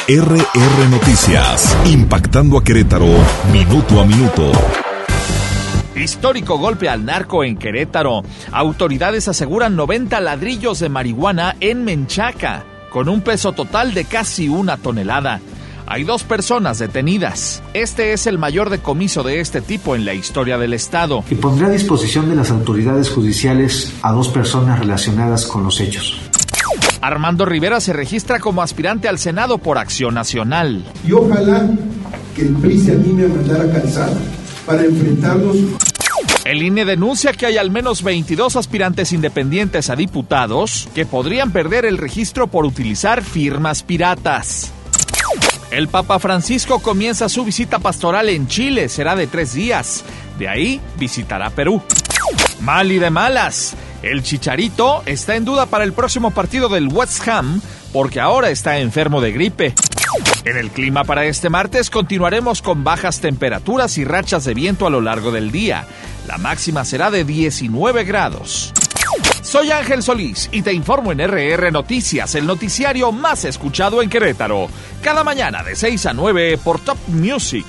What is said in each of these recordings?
RR Noticias, impactando a Querétaro, minuto a minuto. Histórico golpe al narco en Querétaro. Autoridades aseguran 90 ladrillos de marihuana en Menchaca, con un peso total de casi 1 tonelada. Hay 2 personas detenidas. Este es el mayor decomiso de este tipo en la historia del estado. Y pondrá a disposición de las autoridades judiciales a 2 personas relacionadas con los hechos. Armando Rivera se registra como aspirante al Senado por Acción Nacional. Y ojalá que el PRI se anime a mandar a calzar para enfrentarlos. El INE denuncia que hay al menos 22 aspirantes independientes a diputados que podrían perder el registro por utilizar firmas piratas. El Papa Francisco comienza su visita pastoral en Chile, será de 3 días. De ahí visitará Perú. Mal y de malas. El Chicharito está en duda para el próximo partido del West Ham porque ahora está enfermo de gripe. En el clima para este martes continuaremos con bajas temperaturas y rachas de viento a lo largo del día. La máxima será de 19 grados. Soy Ángel Solís y te informo en RR Noticias, el noticiario más escuchado en Querétaro. Cada mañana de 6 a 9 por Top Music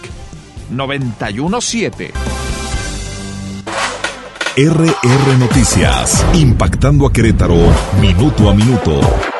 91.7. RR Noticias, impactando a Querétaro, minuto a minuto.